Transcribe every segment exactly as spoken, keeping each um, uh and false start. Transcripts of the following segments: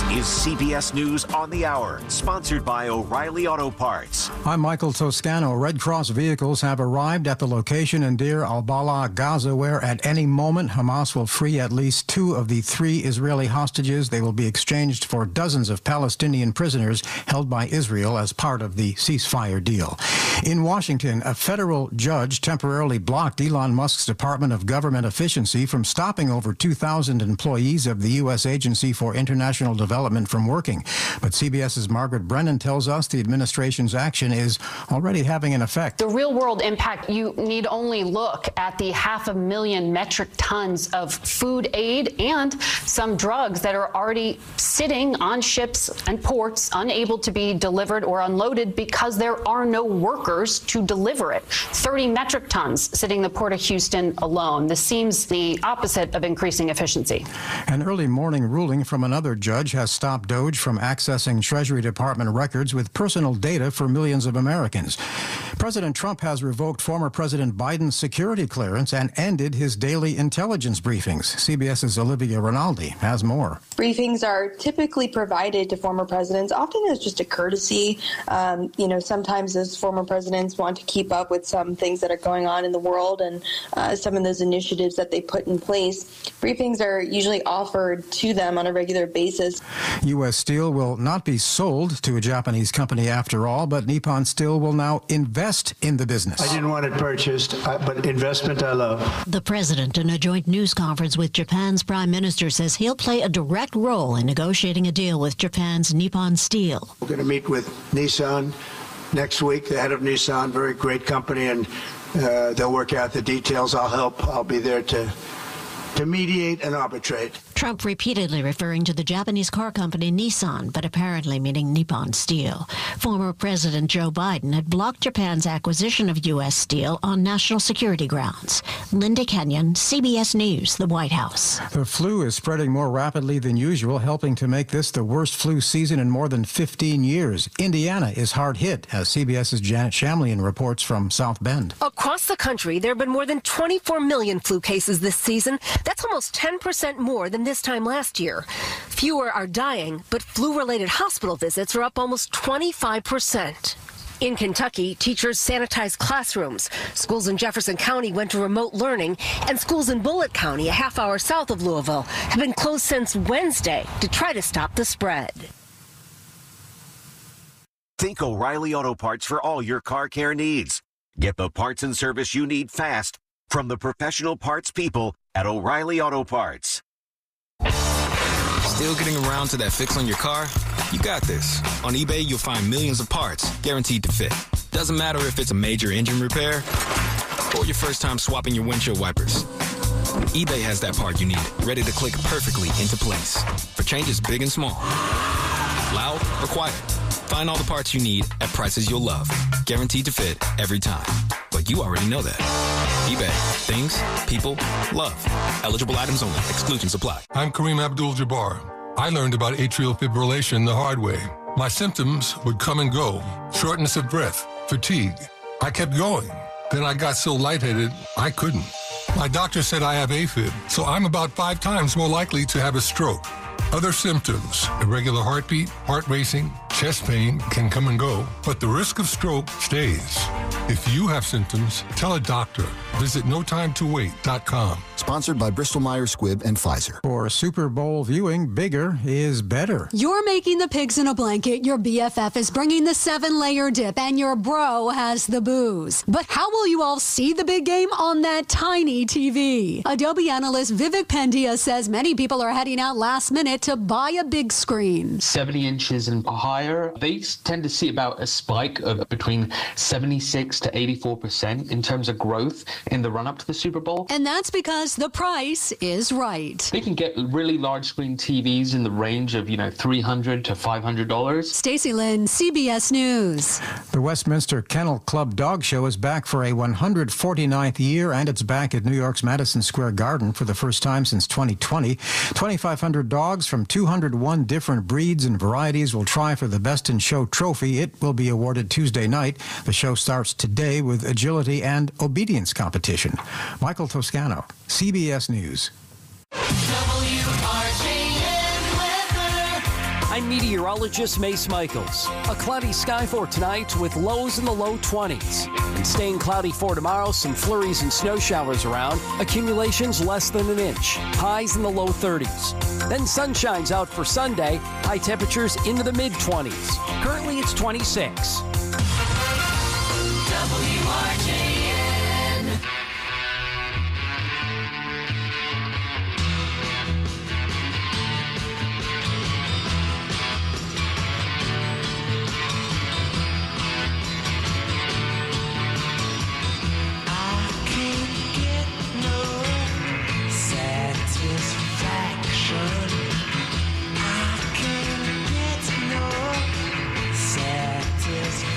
is C B S News on the Hour, sponsored by O'Reilly Auto Parts. I'm Michael Toscano. Red Cross vehicles have arrived at the location in Deir al-Balah, Gaza, where at any moment Hamas will free at least two of the three Israeli hostages. They will be exchanged for dozens of Palestinian prisoners held by Israel as part of the ceasefire deal. In Washington, a federal judge temporarily blocked Elon Musk's Department of Government Efficiency from stopping over two thousand employees of the U S Agency for International Development from working. But CBS's Margaret Brennan tells us the administration's action is already having an effect. The real-world impact, you need only look at the half a million metric tons of food aid and some drugs that are already sitting on ships and ports, unable to be delivered or unloaded because there are no workers to deliver it. thirty metric tons sitting in the Port of Houston alone. This seems the opposite of increasing efficiency. An early morning ruling from another judge has stopped DOJ from accessing Treasury Department records with personal data for millions of Americans. President Trump has revoked former President Biden's security clearance and ended his daily intelligence briefings. CBS's Olivia Rinaldi has more. Briefings are typically provided to former presidents, often as just a courtesy. Um, you know, sometimes those former presidents want to keep up with some things that are going on in the world and uh, some of those initiatives that they put in place. Briefings are usually offered to them on a regular basis. U S Steel will not be sold to a Japanese company after all, but Nippon Steel will now invest in the business. I didn't want it purchased, but investment I love. The president, in a joint news conference with Japan's prime minister, says he'll play a direct role in negotiating a deal with Japan's Nippon Steel. We're going to meet with Nissan next week, the head of Nissan, very great company, and uh, they'll work out the details. I'll help. I'll be there to to mediate and arbitrate. Trump repeatedly referring to the Japanese car company Nissan, but apparently meaning Nippon Steel. Former President Joe Biden had blocked Japan's acquisition of U S Steel on national security grounds. Linda Kenyon, C B S News, the White House. The flu is spreading more rapidly than usual, helping to make this the worst flu season in more than fifteen years. Indiana is hard hit, as CBS's Janet Shamlian reports from South Bend. Across the country, there have been more than twenty-four million flu cases this season. That's almost ten percent more than this time last year. Fewer are dying, but flu-related hospital visits are up almost twenty-five percent. In Kentucky, teachers sanitized classrooms. Schools in Jefferson County went to remote learning, and schools in Bullitt County, a half hour south of Louisville, have been closed since Wednesday to try to stop the spread. Think O'Reilly Auto Parts for all your car care needs. Get the parts and service you need fast from the professional parts people at O'Reilly Auto Parts. Still getting around to that fix on your car? You got this. On eBay, you'll find millions of parts guaranteed to fit. Doesn't matter if it's a major engine repair or your first time swapping your windshield wipers. eBay has that part you need, ready to click perfectly into place for changes big and small. Loud or quiet. Find all the parts you need at prices you'll love. Guaranteed to fit every time. But you already know that. eBay. Things, people, love. Eligible items only. Exclusions apply. I'm Kareem Abdul-Jabbar. I learned about atrial fibrillation the hard way. My symptoms would come and go. Shortness of breath, fatigue. I kept going. Then I got so lightheaded, I couldn't. My doctor said I have AFib, so I'm about five times more likely to have a stroke. Other symptoms, irregular heartbeat, heart racing, chest pain can come and go, but the risk of stroke stays. If you have symptoms, tell a doctor. Visit no time to wait dot com. Sponsored by Bristol Myers Squibb and Pfizer. For Super Bowl viewing, bigger is better. You're making the pigs in a blanket, your B F F is bringing the seven-layer dip, and your bro has the booze. But how will you all see the big game on that tiny T V? Adobe analyst Vivek Pandya says many people are heading out last minute to buy a big screen. seventy inches and higher, they tend to see about a spike of between seventy-six to eighty-four percent in terms of growth in the run-up to the Super Bowl. And that's because the price is right. They can get really large screen T Vs in the range of, you know, three hundred to five hundred dollars. Stacey Lynn, C B S News. The Westminster Kennel Club Dog Show is back for a one hundred forty-ninth year, and it's back at New York's Madison Square Garden for the first time since twenty twenty. twenty-five hundred dogs from two hundred one different breeds and varieties will try for the Best in Show trophy. It will be awarded Tuesday night. The show starts today with agility and obedience competition. Michael Toscano, C B S News. W R J N weather. I'm meteorologist Mace Michaels. A cloudy sky for tonight with lows in the low twenties. And staying cloudy for tomorrow, some flurries and snow showers around. Accumulations less than an inch. Highs in the low thirties. Then sun shines out for Sunday. High temperatures into the mid twenties. Currently it's twenty-six. W R J N. Satisfaction.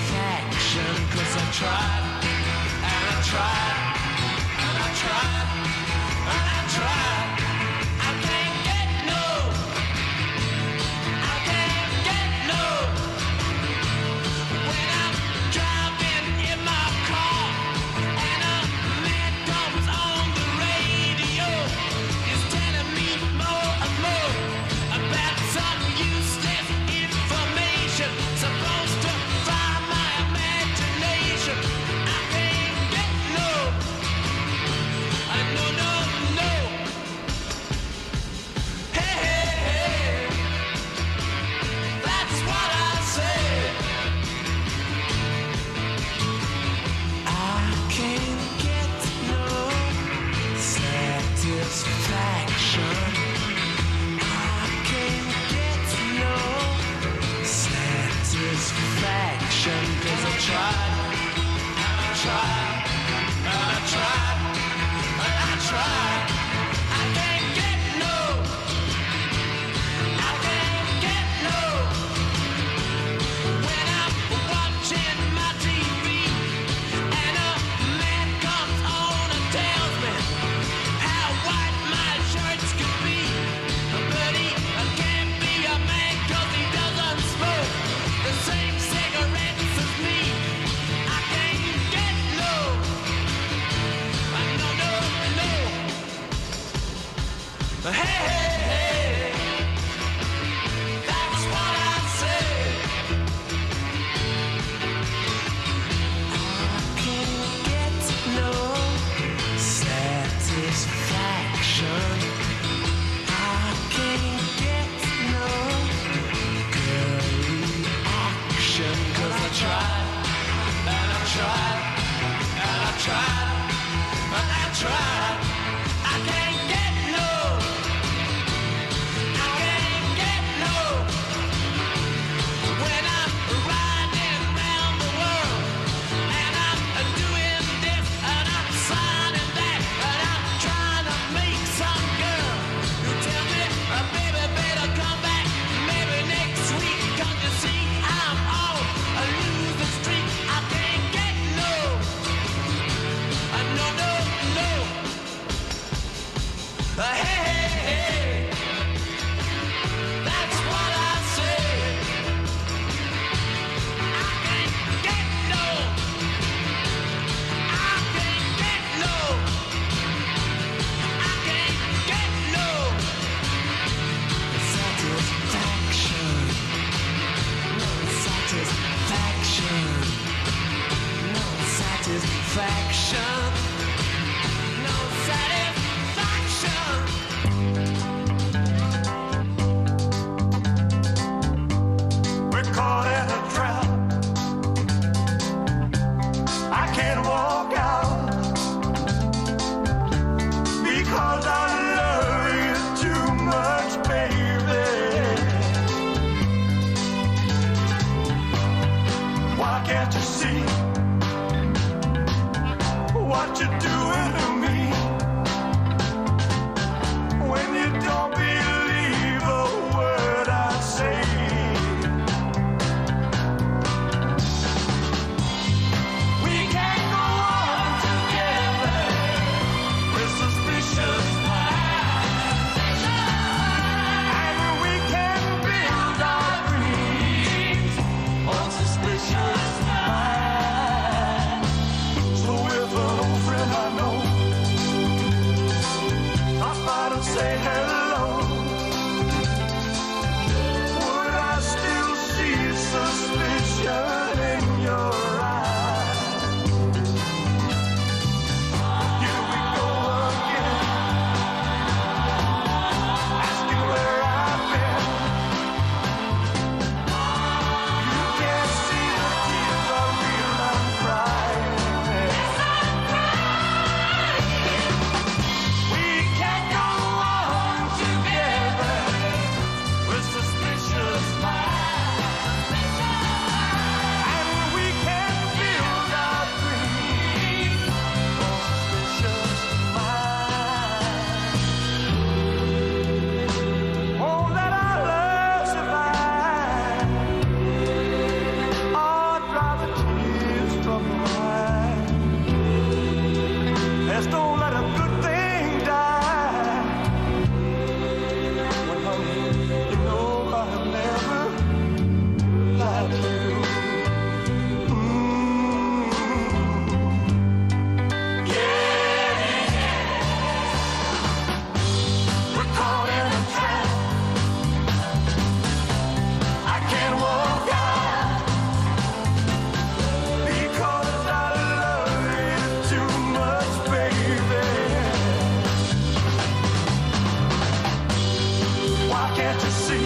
can't you see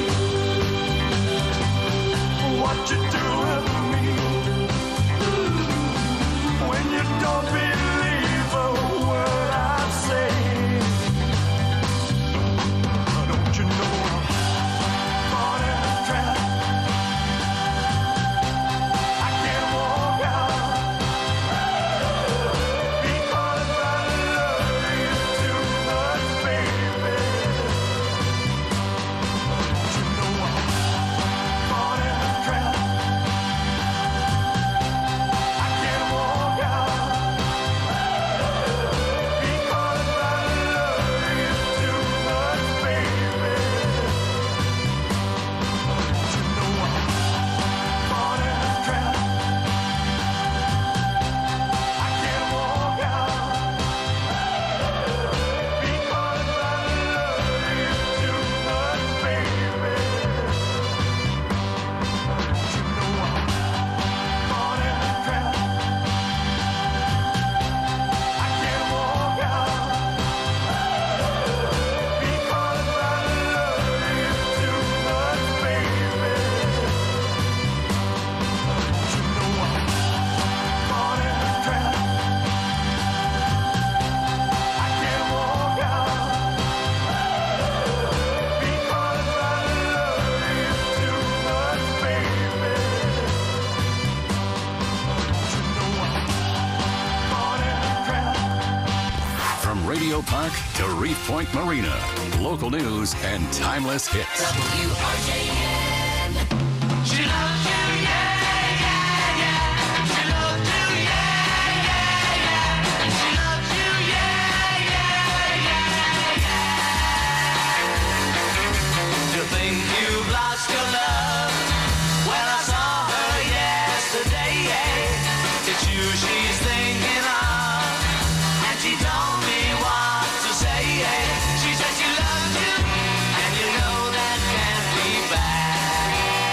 what you're doing to me? When you don't believe a word I say, don't you know I'm caught in a trap? I can't walk out because I love you too much, baby. Don't you know I'm caught in a trap? I can't walk out because I love you too much, baby. Don't you know I'm caught in a trap? I can't walk out because I love you too much, baby. Don't you know I'm caught in a trap? I can't walk out because I love you too much, baby. Don't you know I'm caught in a trap? I can't walk out because I love you too much, baby. Don't you know I'm caught in a trap? From Radio Park to Reef Point Marina, local news and timeless hits. W R J N. She loves you, yeah, yeah, yeah. She loves you, yeah, yeah, yeah. She loves you, yeah, yeah, yeah, yeah. You think you've lost your love? Well, I saw her yesterday. It's you she's thinking of, and she told me what to say. She said she loves you, and you know that can't be bad.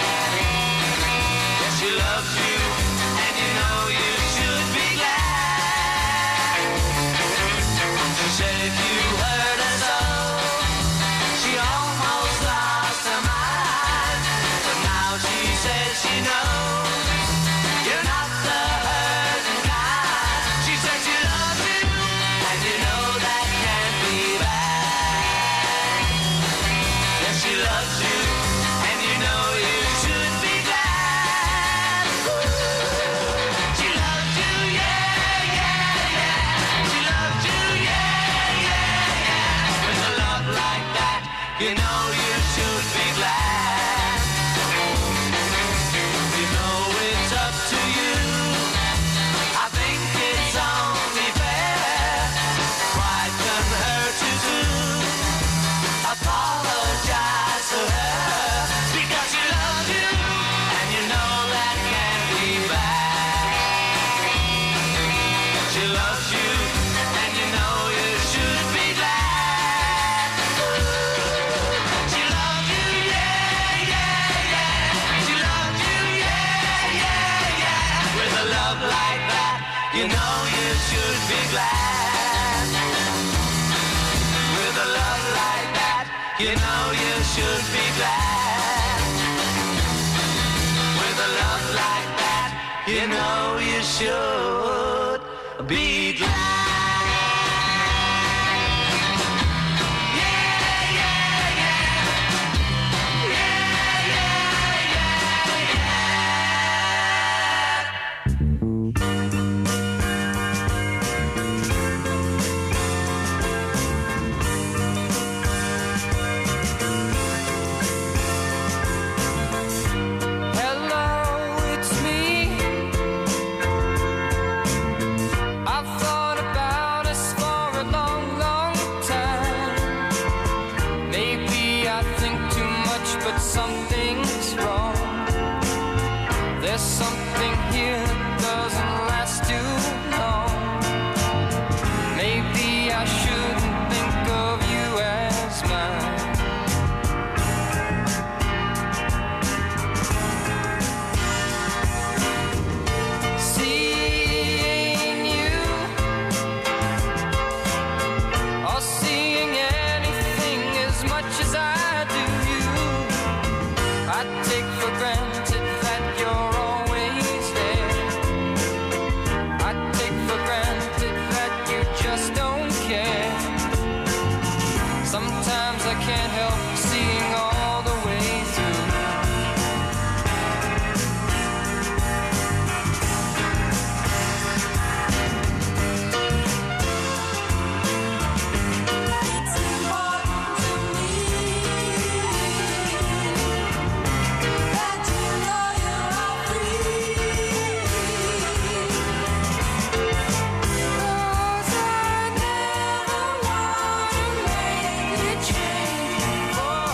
Yes, she loves you, and you know you should be glad. She said if you hurt her so, she almost lost her mind. But now she says she knows you're not the hurting kind. She said she loves you, and you know that can't be bad. Yes, she loves you, and you know you should be glad. She loves you, yeah, yeah, yeah. She loves you, yeah, yeah, yeah. With a love like that, you know you should be glad. You know it's up to you. I think it's only fair. Pride can hurt you too. Apologize to her because she loves you, and you know that can't be bad. She loves you, and you know you should be glad. She loves you, yeah, yeah, yeah. She loves you, yeah, yeah, yeah. With a love like that, you know you should be glad. With a love like that, you know you should be glad. With a love like that, you know you should be glad. Yeah, yeah, yeah. Yeah, yeah, yeah, Hello, it's me. I've thought about us for a long, long time. Maybe I think too much, but something's wrong. There's something here that doesn't last too long. Maybe I shouldn't think of you as mine. Seeing you, or seeing anything as much as I do you, seeing all the way through. It's important to me that you know you're all free. 'Cause I never wanna make a change for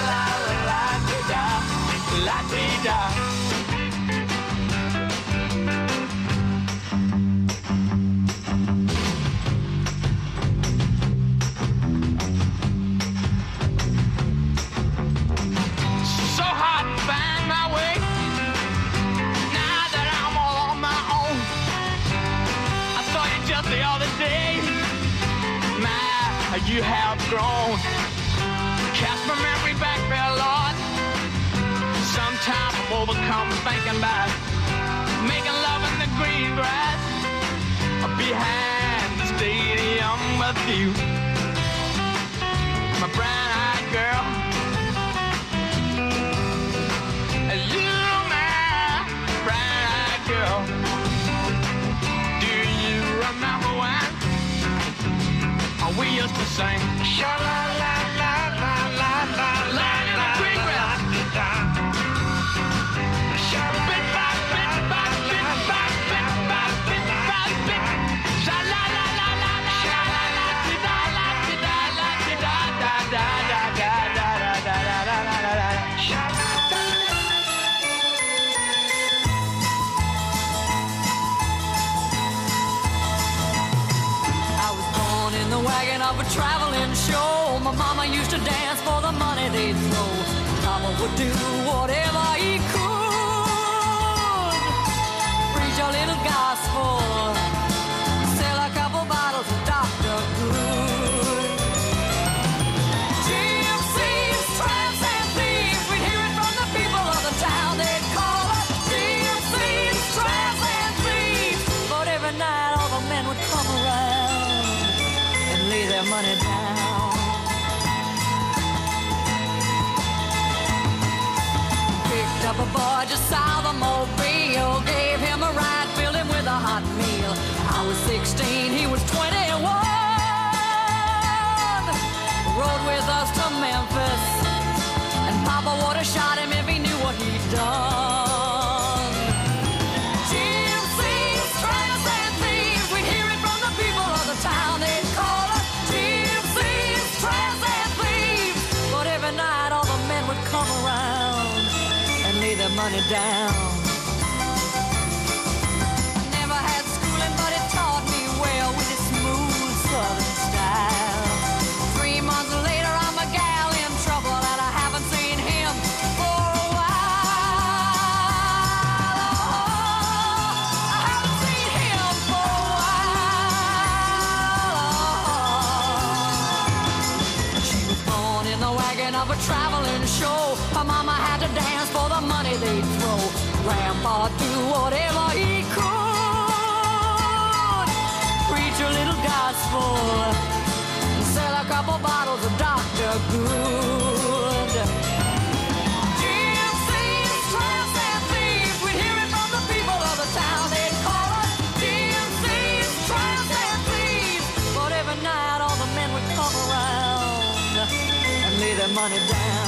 la la la di da, la di da. So hard to find my way. Now that I'm all on my own, I saw you just the other day. My, you have grown. Cast my memory back there, Lord. Sometimes I'm overcome thinking about making love in the green grass. you, my brown-eyed girl. You, my brown-eyed girl. Do you remember when we used to sing? Sha-la-la-la-la-la-la-la, Land in the Greengrass. Bit-bop, bit-bop, bit-bop, bit-bop, bit-bop, bit. Wagon of a traveling show. My mama used to dance for the money they'd throw. Papa would do whatever he could. Preach a little gospel, sell a couple bottles of Doctor Good. Gypsies, tramps, and thieves, we'd hear it from the people of the town. They'd call us gypsies, tramps, and thieves. But every night all the men would come around, lay their money down. Picked up a boy just south of Mobile, gave him a ride, filled him with a hot meal. I was sixteen, he was twenty-one. Rode with us to Memphis, and Papa would have shot him if he knew what he'd done. Gypsies, tramps, and thieves, we'd hear it from the people of the town. They'd call us gypsies, tramps, and thieves. But every night all the men would come around and lay their money down. Never had schooling, but it taught me well with its smooth southern style. Three months later, I'm a gal in trouble, and I haven't seen him for a while. Oh, I haven't seen him for a while. She was born in the wagon of a traveling show. Her mama had to dance for the money they'd throw. Grandpa do whatever he could, preach a little gospel, sell a couple bottles of Doctor Good. Gypsies, tramps, and thieves, we'd hear it from the people of the town. They'd call us gypsies, tramps, and thieves. But every night all the men would come around and lay their money down.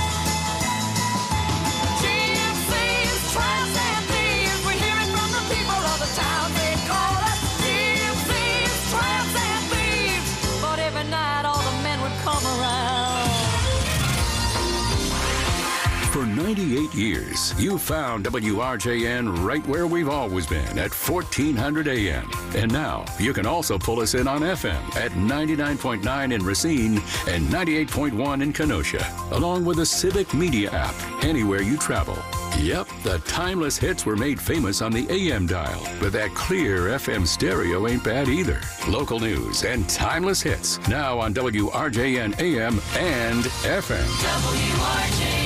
Gypsies, tramps, and thieves, we hear it from the people of the town. They call us gypsies, tramps, and thieves. But every night all the men would come around. For ninety-eight years, you found W R J N right where we've always been at fourteen hundred A M. And now you can also pull us in on F M at ninety-nine point nine in Racine and ninety-eight point one in Kenosha, along with the Civic Media app anywhere you travel. Yep, the timeless hits were made famous on the A M dial, but that clear F M stereo ain't bad either. Local news and timeless hits now on W R J N A M and F M. W R J N.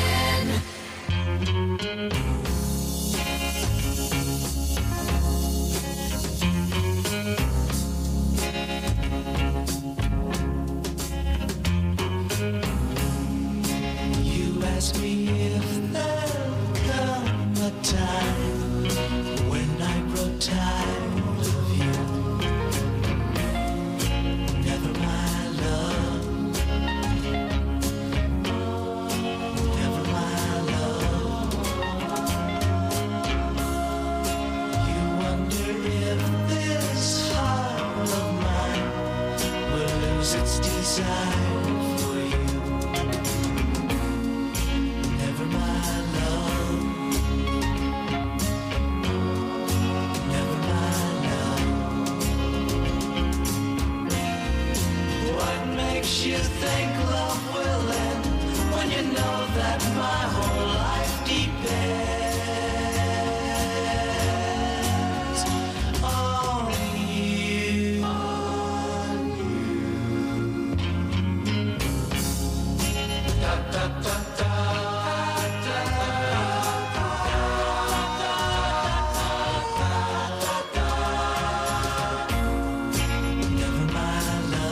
You ask me if there'll come a time when I grow tired of you. Never my love. Never my love. You wonder if this heart of mine will lose its desire for you. Never my love. Never my love. What makes you think love will end when you know that my whole life depends on you? On you. Da, da, da, da. Never my love.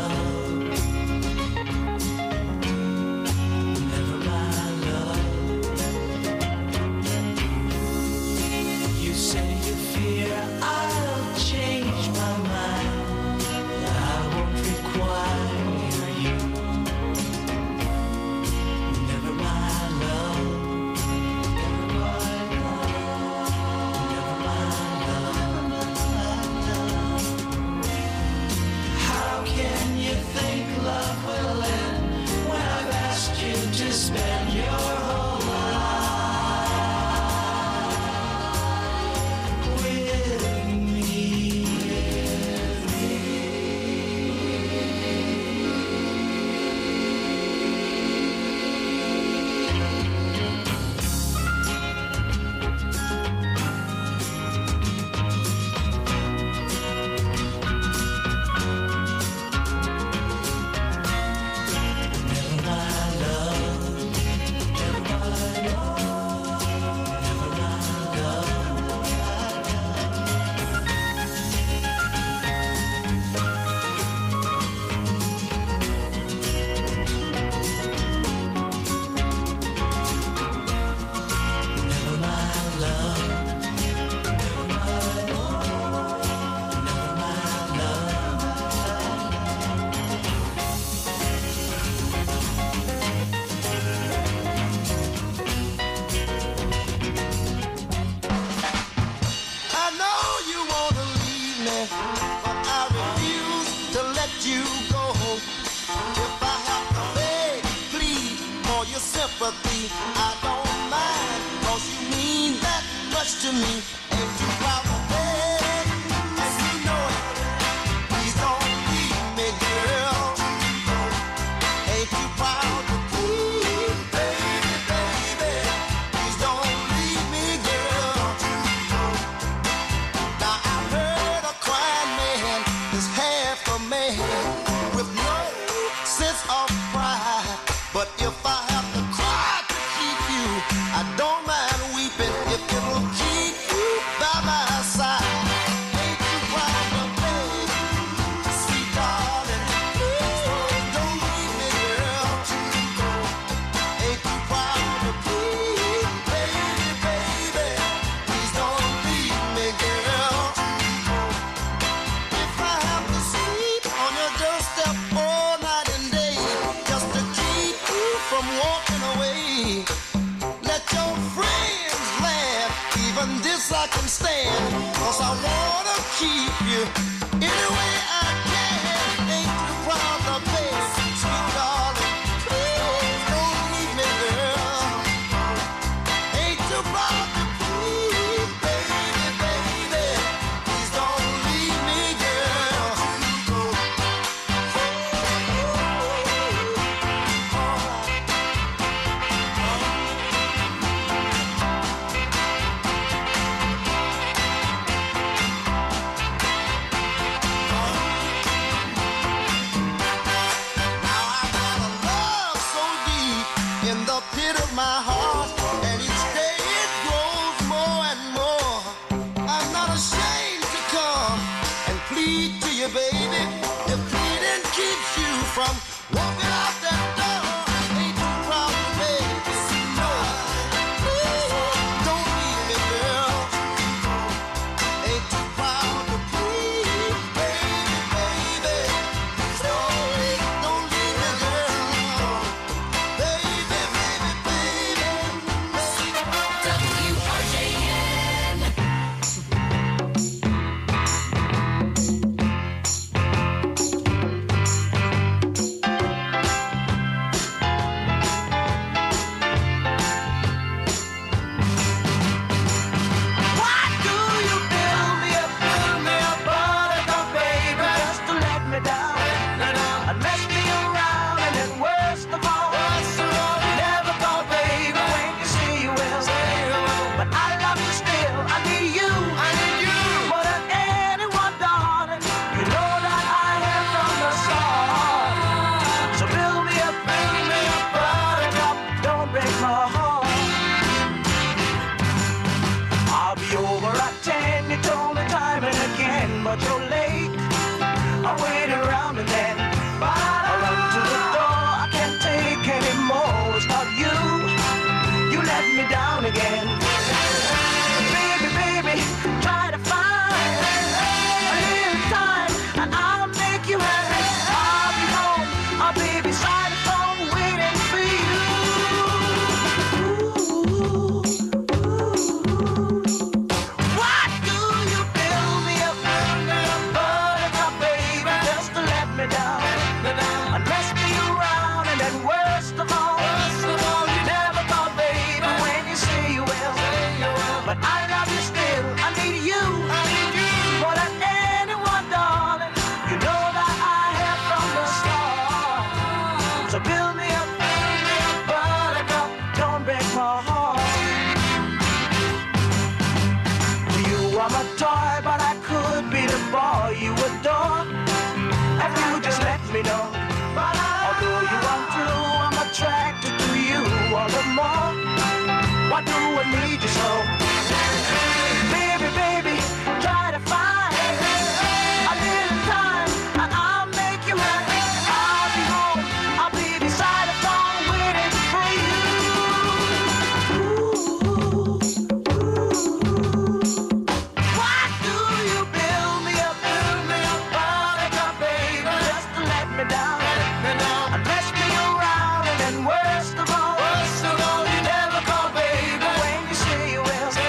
sympathy. I don't mind, cause you mean that much to me. Ain't too proud to beg, and you know it. Please don't leave me, girl. Ain't too proud to plead, baby, baby. Please don't leave me, girl. Now I've heard a crying man is half a man with no sense of pride. But if I have to cry to keep you, I don't mind weeping if it'll keep you by my side. Ain't you proud of me, sweet darling? Please don't leave me, girl. Ain't you proud of me, baby, baby? Please don't leave me, girl. If I have to sleep on your doorstep all night and day, just to keep you from walking away, let your friends laugh, even this I can stand, cause I wanna keep you any way I can. Ain't you proud of me, sweet darling? Please don't leave me, girl. Ain't you proud to please, baby, baby? Please don't leave me, girl. Love so deep in the pit of my heart, and each day it grows more and more. I'm not ashamed to come and plead to you, baby. If pleading keeps you from walking out that door, ain't you proud of me? No, please don't leave me, girl. Ain't you proud to please, baby, baby? Don't leave, don't leave me, girl. Baby, baby, baby. W R J N. Why do you build me up, build me up, buttercup, baby, just to let me down, and mess me around, and then worst of all, you never thought, baby, when you say you will, but I love you still, I need you, I need you, more than anyone, darling, you know that I am from the start, so build me up, build me up, buttercup, don't break my heart. I'll be over at ten, you told me time and again, but you're late. I wait around and then I run to the door. I can't take anymore. It's not you. You let me down again. Baby, baby, try to find a little time and I'll make you happy. I'll be home. I'll be beside the phone waiting for you. Why do you build me up, build me up, buttercup, baby, just to let me down, and mess me around, and then worst of all, you never thought, baby, when you say you will, but I love you still, I need you, I need you, more than anyone, darling, you know that I have from the start, so build me up, build me up, buttercup, don't break my heart. You are my toy, but I could be the boy you adore. If you just let me know. Although you are true, I'm attracted to you all the more. Why do I need you so? Baby, baby, try to find a little time and I'll make you happy. I'll be home, I'll be beside the phone waiting for you. Why do you build me up, build me up, buttercup, baby, just to let me down, and mess me around, and then worst of all, you never call, baby, when you say you will.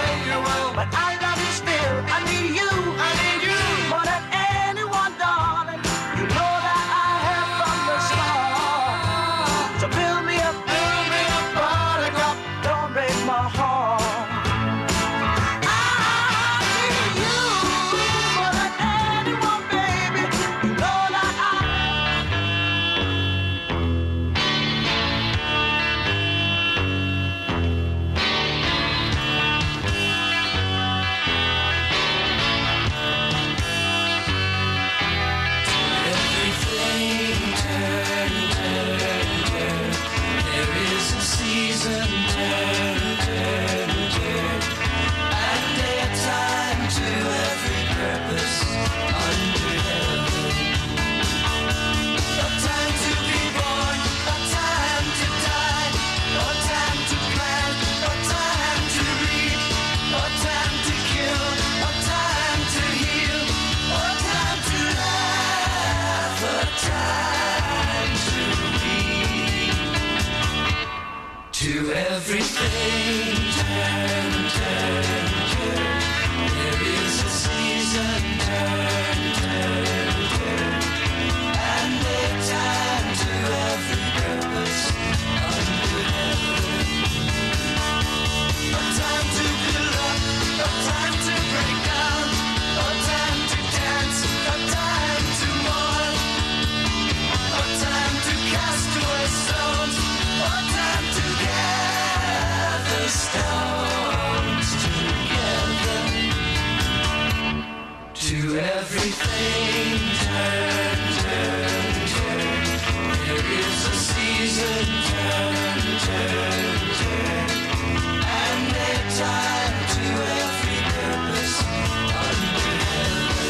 everything turn, turn, turn. There is a season, turn, turn, turn. And a time to every purpose under heaven.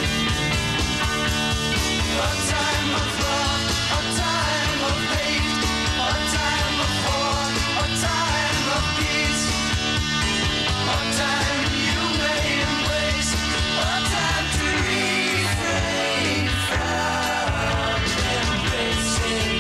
A time of love, a time of hate, a time of war, a time of peace. A time you may embrace, a time to refrain from embracing.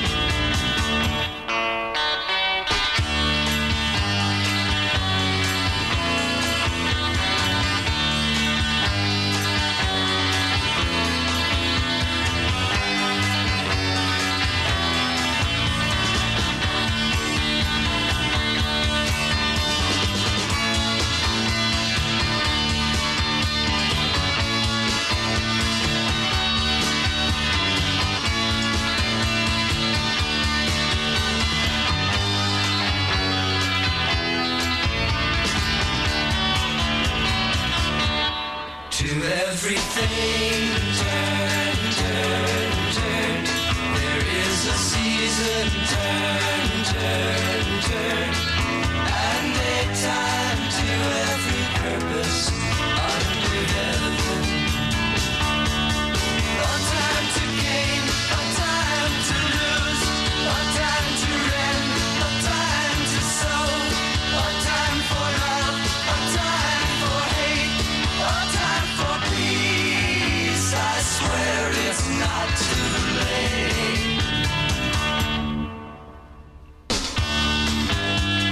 To everything turn, turn, turn. There is a season, turn, turn, turn. And a time to every purpose under heaven. A time to gain, a time to lose, a time to rend, a time to sow, a time for love, a time for hate, a time for peace. I swear it's not too late.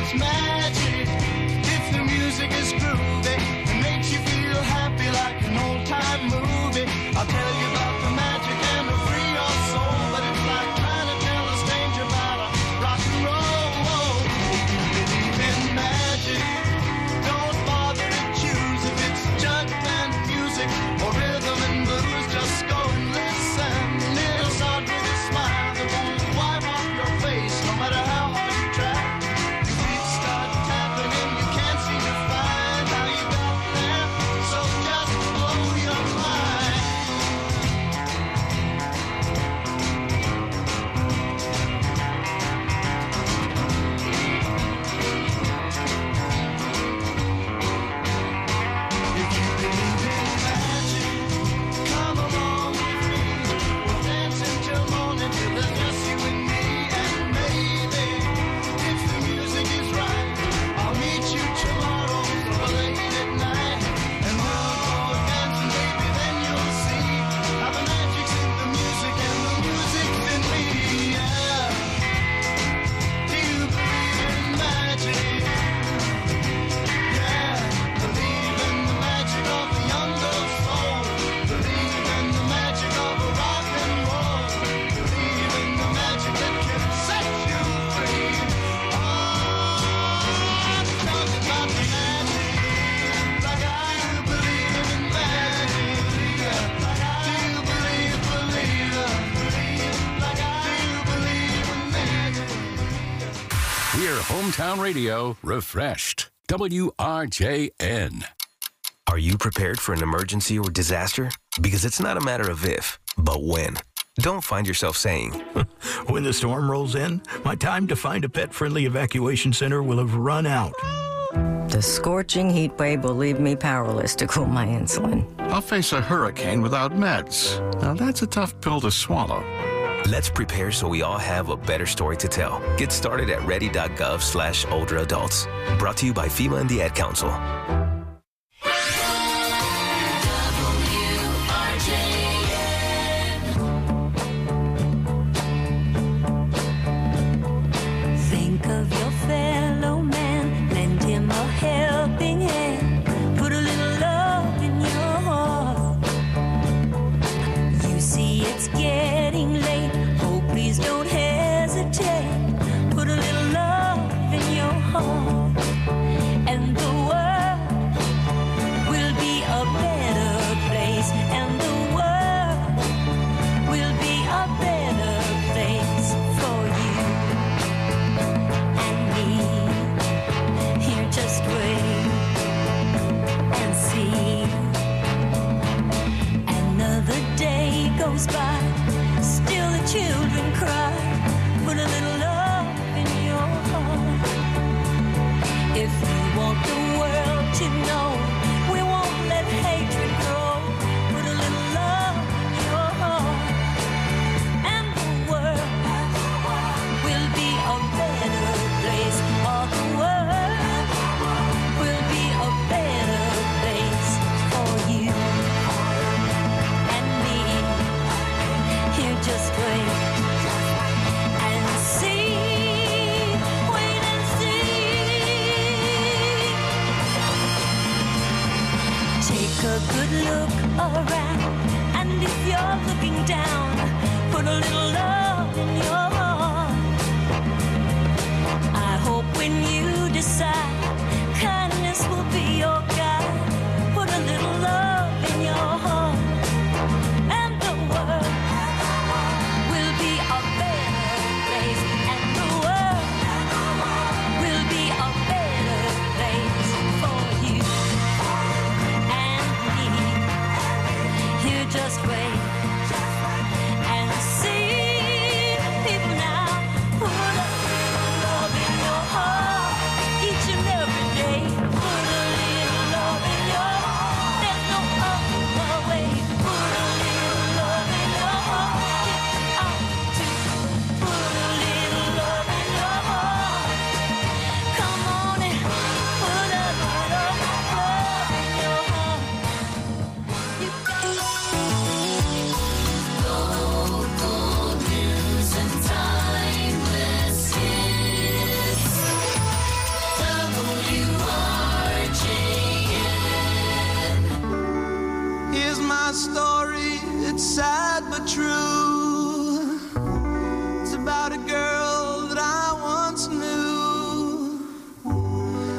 It's magic if the music is groovy and makes you feel happy like an old-time movie. I'll tell you about the magic and it'll free your soul, but it's like trying to tell a stranger about a rock and roll. If you believe in magic, don't bother to choose if it's jug band music or rhythm and blues. Just go and listen. It'll start with a smile that won't wipe off your face, no matter how hard you try. Your feet start tapping and you can't seem to find how you got there. So just blow your mind. If you believe in magic, come along with me. We'll dance until morning till there's just you and me. And maybe, if the music is right, I'll meet you tomorrow so late at night. And we'll go dancing, baby, then you'll see how the magic's in the music and the music's in me. Yeah. Do you believe in magic? Yeah. Believe in the magic of the young girl's soul. Believe in the magic of a rock and roll. Believe in the magic that can set you free. Oh, I'm talking about the magic. Like I do believe in magic. Do you believe, believe, believe? Like I do believe in magic. We're Hometown Radio refreshed. W R J N. Are you prepared for an emergency or disaster? Because it's not a matter of if, but when. Don't find yourself saying, When the storm rolls in, my time to find a pet-friendly evacuation center will have run out. The scorching heat wave will leave me powerless to cool my insulin. I'll face a hurricane without meds. Now that's a tough pill to swallow. let's prepare so we all have a better story to tell. Get started at ready.gov slash older adults. Brought to you by FEMA and the Ad Council. Think of your fellow man, lend him a helping hand, put a little love in your heart. You see it's getting late, oh please don't hesitate, put a little love in your heart, and the world will be a better place, and the world will be a better place for you. Here, just wait and see. Another day goes by, still the children cry. Put a little love in your heart. If you want the world to know, we won't let hatred grow. Put a little love in your heart, and the world will be a better place. All the world will be a better place for you and me. Here, just wait and see. Wait and see. Take a good look around, and if you're looking down, put a little love in your heart. I hope when you decide, kindness will be your guide. Put a little love in your heart, and the world will be a better place, and the world will be a better place for you and me. Here, just wait and see. People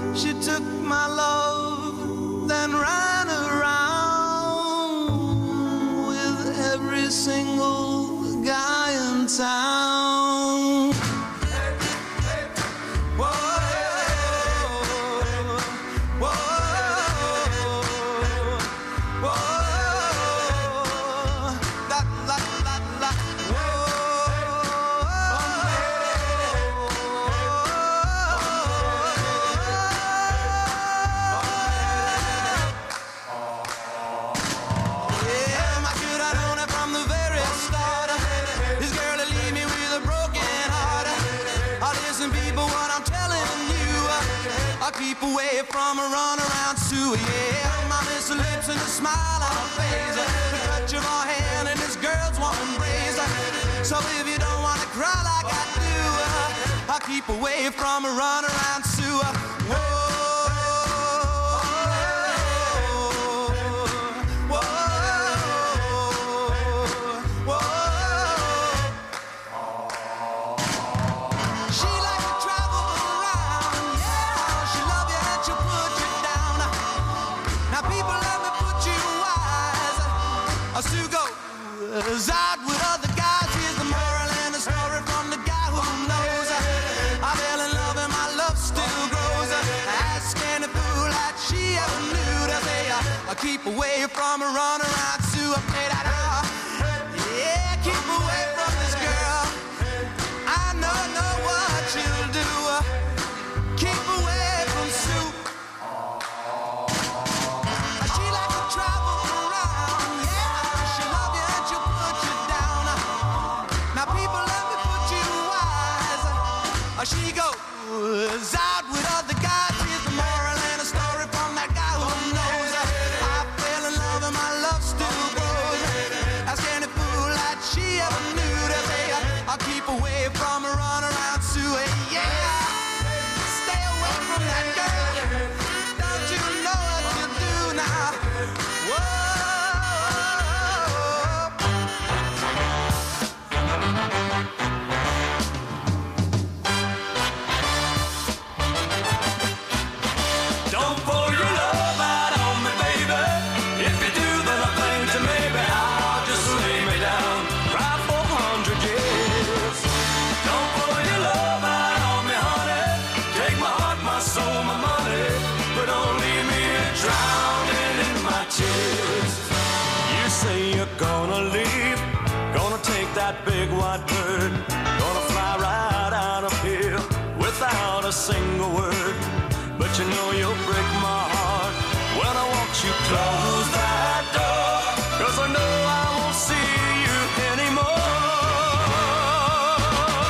She took my love, then ran around with every single guy in town. Whoa, whoa, whoa, la, la, la, la, yeah, my good, I known it from the very start. This girl will leave me with a broken heart. Oh, listen, people, what I'm telling you, I'll keep away from a runaround Sue. Yeah, my miss her lips and a smile on her face, the touch of her hand and this girl's warm embrace. So if you don't want to cry like I do, I'll keep away from a runaround Sue. Whoa. Sue goes out with other guys. Here's the moral and the story from the guy who knows. I fell in love and my love still grows. Ask any fool that she ever knew to say I keep away from a runaround Sue. I play that out. Yeah, keep away from this girl. I know, know what you'll do. Keep away from Sue. She likes to travel around. Yeah, she love you and she'll put you down. Now people, let me put you wise. She goes out with other guys. Here's the moral and a story from that guy who knows. I fell in love and my love still grows. Ask any fool that she ever knew to say I'll keep away from a runaround Sue. Yeah, stay away from that girl. Don't you know what you do now? Whoa. Don't pour your love out on me, baby. If you do, then I think that maybe I'll just lay me down, cry for a hundred years. Don't pour your love out on me, honey. Take my heart, my soul, my money, but don't leave me drowning in my tears. You say you're gonna leave, gonna take that big white bird, gonna fly right out of here without a single word. But you know you'll break my heart when I watch you close that door, 'cause I know I won't see you anymore.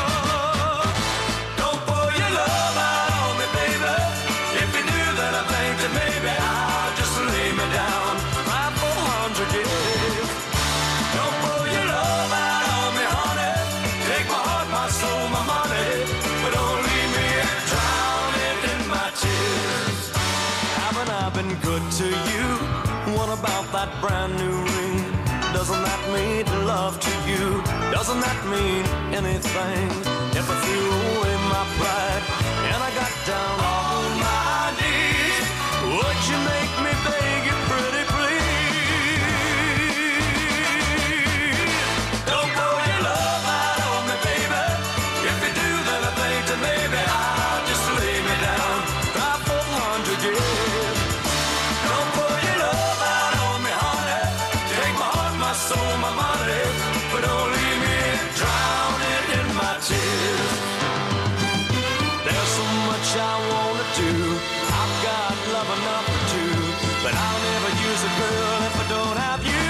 Don't pour your love out on me, baby. If you do, then I think that maybe I'll just lay me down, cry for a hundred years. Don't pour your love out on me, honey. Take my heart, my soul, my money, but don't leave me drowning in my tears. Haven't I been good to you? What about that brand new ring? Doesn't that mean love to you? Doesn't that mean anything? If I threw away my pride and I got down on my knees, would you make me beg you pretty please? Don't pour your love out on me, baby. If you do, then I think that maybe I'll just lay me down, cry for a hundred years. Don't pour your love out on me, honey. Take my heart, my soul, my money, but don't leave me drowning in my tears. There's so much I wanna do. I've got love enough to do, but I'll never use a girl if I don't have you.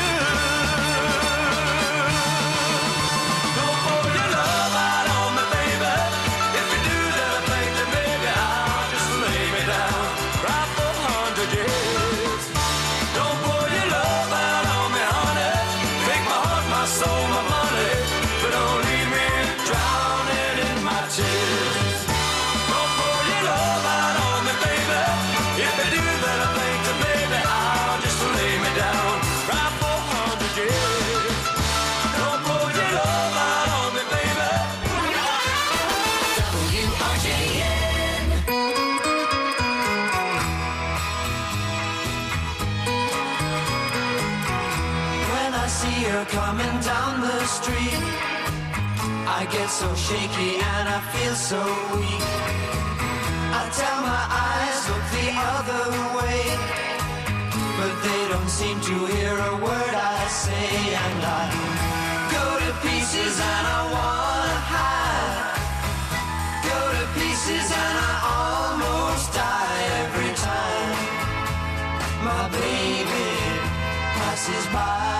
Don't pour your love out on me, baby. If you do, then I think that maybe I'll just lay me down, cry for a hundred years. Don't pour your love out on me, honey. Take my heart, my soul, my money, but don't leave me drowning in my tears. Don't pour your love out on me, baby. If you do, then I think that maybe I'll just lay me coming down the street. I get so shaky and I feel so weak. I tell my eyes, look the other way, but they don't seem to hear a word I say. And I go to pieces and I wanna hide. Go to pieces and I almost die every time my baby passes by.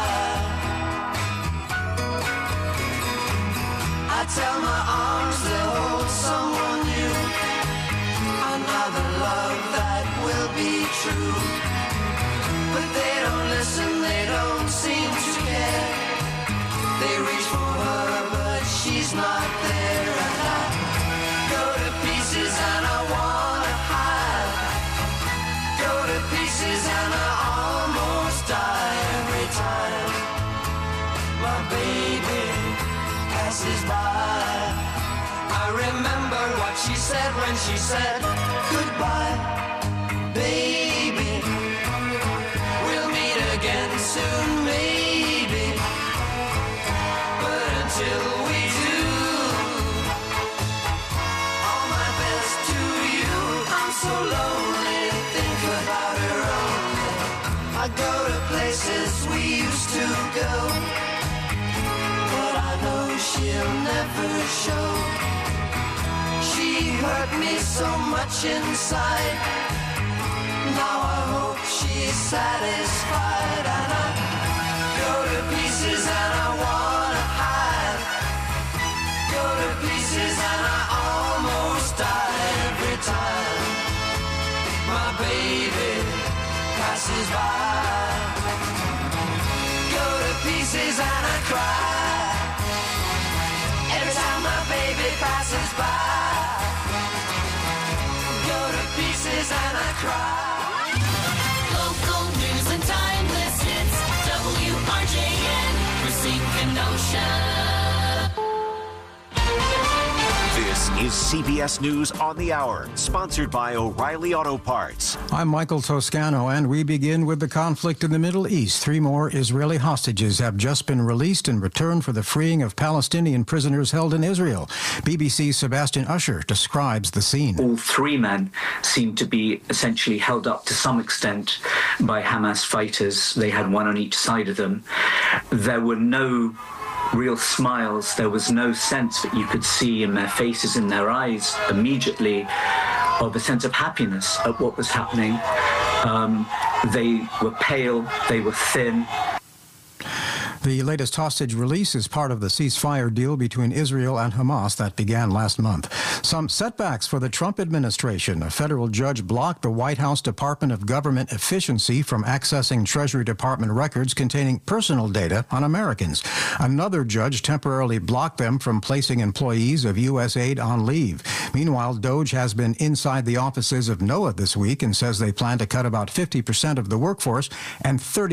I tell my arms they'll hold someone new, another love that will be true. But they don't listen, they don't seem to care. They reach for her, but she's not there. And I go to pieces and I wanna hide. Go to pieces and I almost die every time my baby passes by. I remember what she said when she said goodbye, baby. We'll meet again soon, maybe. But until we do, all my best to you. I'm so lonely, think about her only. I go to places we used to go, but I know she'll never show. She hurt me so much inside. Now I hope she's satisfied. And I go to pieces and I wanna hide. Go to pieces and I almost die every time my baby passes by. Go to pieces and I cry every time my baby passes by. Go to pieces and I cry. Local news and timeless hits. W R J N, Racine Kenosha. This is C B S News on the Hour, sponsored by O'Reilly Auto Parts. I'm Michael Toscano, and we begin with the conflict in the Middle East. Three more Israeli hostages have just been released in return for the freeing of Palestinian prisoners held in Israel. B B C's Sebastian Usher describes the scene. All three men seem to be essentially held up to some extent by Hamas fighters. They had one on each side of them. There were no real smiles. There was no sense that you could see in their faces, in their eyes, immediately, of a sense of happiness at what was happening. Um, they were pale, they were thin. The latest hostage release is part of the ceasefire deal between Israel and Hamas that began last month. Some setbacks for the Trump administration. A federal judge blocked the White House Department of Government Efficiency from accessing Treasury Department records containing personal data on Americans. Another judge temporarily blocked them from placing employees of U S aid on leave. Meanwhile, DOJ has been inside the offices of NOAA this week and says they plan to cut about fifty percent of the workforce and thirty